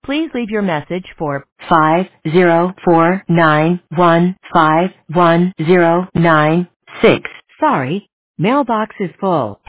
Please leave your message for 50491511096. Sorry, mailbox is full.